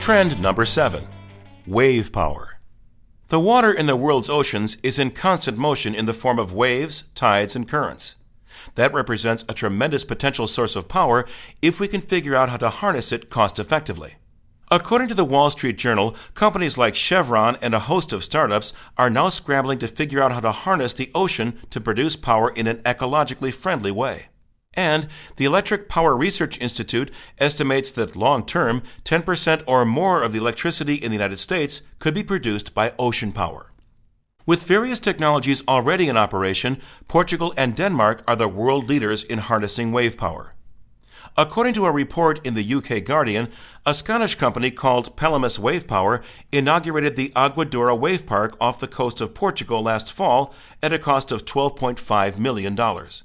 Trend number 7. Wave power. The water in the world's oceans is in constant motion in the form of waves, tides, and currents. That represents a tremendous potential source of power if we can figure out how to harness it cost-effectively. According to the Wall Street Journal, companies like Chevron and a host of startups are now scrambling to figure out how to harness the ocean to produce power in an ecologically friendly way. And the Electric Power Research Institute estimates that long-term, 10% or more of the electricity in the United States could be produced by ocean power. With various technologies already in operation, Portugal and Denmark are the world leaders in harnessing wave power. According to a report in the UK Guardian, a Scottish company called Pelamis Wave Power inaugurated the Aguadora Wave Park off the coast of Portugal last fall at a cost of $12.5 million.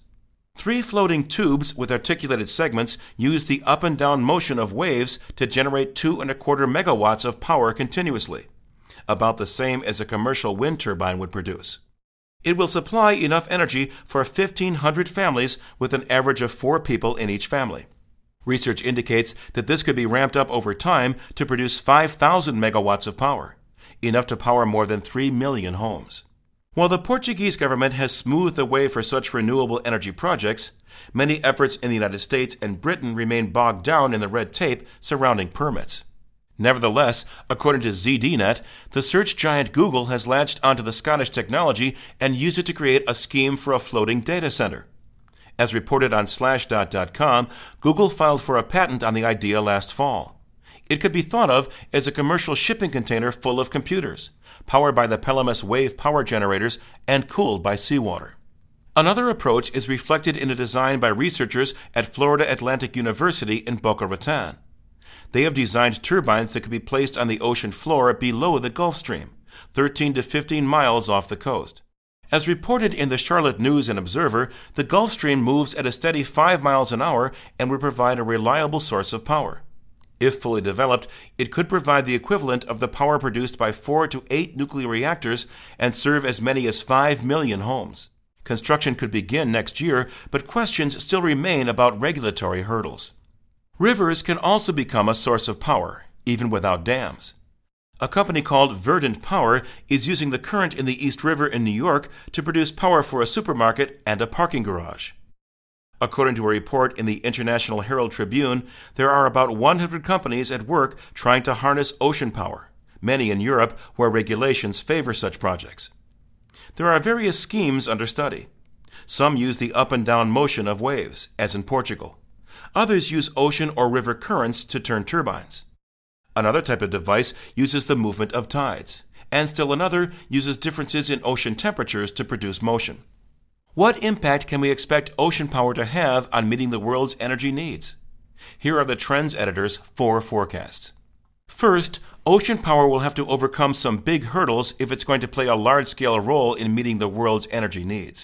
3 floating tubes with articulated segments use the up and down motion of waves to generate 2.25 megawatts of power continuously, about the same as a commercial wind turbine would produce. It will supply enough energy for 1,500 families with an average of 4 people in each family. Research indicates that this could be ramped up over time to produce 5,000 megawatts of power, enough to power more than 3 million homes. While the Portuguese government has smoothed the way for such renewable energy projects, many efforts in the United States and Britain remain bogged down in the red tape surrounding permits. Nevertheless, according to ZDNet, the search giant Google has latched onto the Scottish technology and used it to create a scheme for a floating data center. As reported on Slashdot.com, Google filed for a patent on the idea last fall. It could be thought of as a commercial shipping container full of computers, powered by the Pelamis wave power generators and cooled by seawater. Another approach is reflected in a design by researchers at Florida Atlantic University in Boca Raton. They have designed turbines that could be placed on the ocean floor below the Gulf Stream, 13 to 15 miles off the coast. As reported in the Charlotte News and Observer, the Gulf Stream moves at a steady 5 miles an hour and would provide a reliable source of power. If fully developed, it could provide the equivalent of the power produced by 4 to 8 nuclear reactors and serve as many as 5 million homes. Construction could begin next year, but questions still remain about regulatory hurdles. Rivers can also become a source of power, even without dams. A company called Verdant Power is using the current in the East River in New York to produce power for a supermarket and a parking garage. According to a report in the International Herald Tribune, there are about 100 companies at work trying to harness ocean power, many in Europe where regulations favor such projects. There are various schemes under study. Some use the up and down motion of waves, as in Portugal. Others use ocean or river currents to turn turbines. Another type of device uses the movement of tides, and still another uses differences in ocean temperatures to produce motion. What impact can we expect ocean power to have on meeting the world's energy needs? Here are the Trends editor's 4 forecasts. First, ocean power will have to overcome some big hurdles if it's going to play a large-scale role in meeting the world's energy needs.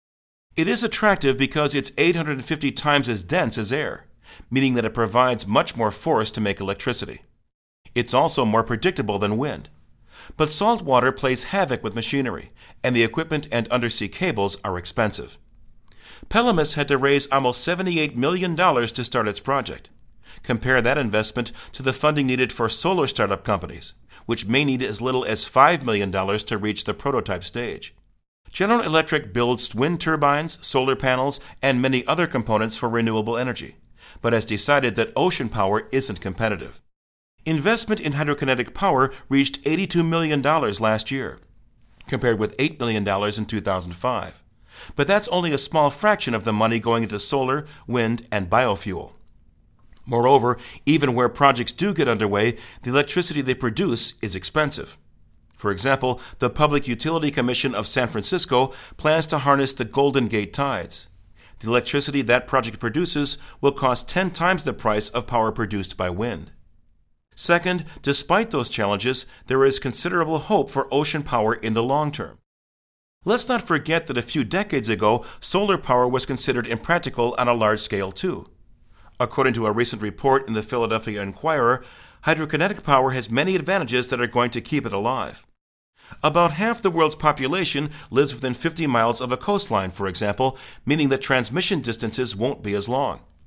It is attractive because it's 850 times as dense as air, meaning that it provides much more force to make electricity. It's also more predictable than wind. But salt water plays havoc with machinery, and the equipment and undersea cables are expensive. Pelamis had to raise almost $78 million to start its project. Compare that investment to the funding needed for solar startup companies, which may need as little as $5 million to reach the prototype stage. General Electric builds wind turbines, solar panels, and many other components for renewable energy, but has decided that ocean power isn't competitive. Investment in hydrokinetic power reached $82 million last year, compared with $8 million in 2005. But that's only a small fraction of the money going into solar, wind, and biofuel. Moreover, even where projects do get underway, the electricity they produce is expensive. For example, the Public Utility Commission of San Francisco plans to harness the Golden Gate tides. The electricity that project produces will cost 10 times the price of power produced by wind. Second, despite those challenges, there is considerable hope for ocean power in the long term. Let's not forget that a few decades ago, solar power was considered impractical on a large scale too. According to a recent report in the Philadelphia Inquirer, hydrokinetic power has many advantages that are going to keep it alive. About half the world's population lives within 50 miles of a coastline, for example, meaning that transmission distances won't be as long.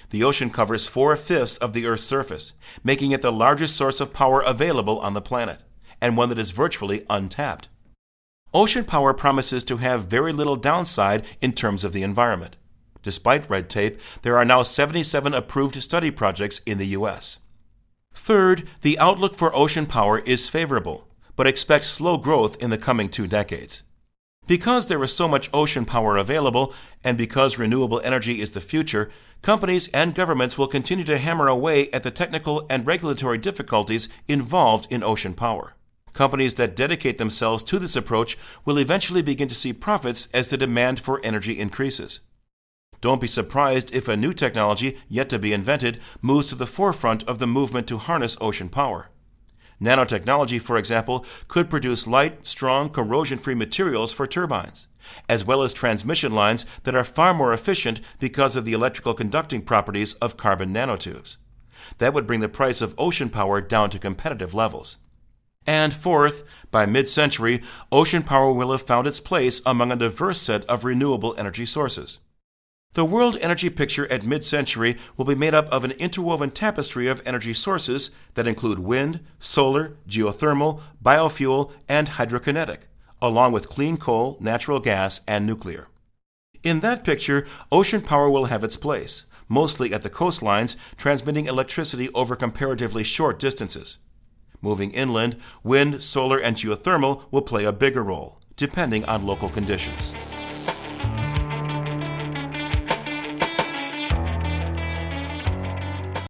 The ocean covers 4/5 of the Earth's surface, making it the largest source of power available on the planet, and one that is virtually untapped. Ocean power promises to have very little downside in terms of the environment. Despite red tape, there are now 77 approved study projects in the U.S. Third, the outlook for ocean power is favorable, but expect slow growth in the coming 2 decades. Because there is so much ocean power available, and because renewable energy is the future, companies and governments will continue to hammer away at the technical and regulatory difficulties involved in ocean power. Companies that dedicate themselves to this approach will eventually begin to see profits as the demand for energy increases. Don't be surprised if a new technology yet to be invented moves to the forefront of the movement to harness ocean power. Nanotechnology, for example, could produce light, strong, corrosion-free materials for turbines, as well as transmission lines that are far more efficient because of the electrical conducting properties of carbon nanotubes. That would bring the price of ocean power down to competitive levels. And fourth, by mid-century, ocean power will have found its place among a diverse set of renewable energy sources. The world energy picture at mid-century will be made up of an interwoven tapestry of energy sources that include wind, solar, geothermal, biofuel, and hydrokinetic, along with clean coal, natural gas, and nuclear. In that picture, ocean power will have its place, mostly at the coastlines, transmitting electricity over comparatively short distances. Moving inland, wind, solar, and geothermal will play a bigger role, depending on local conditions.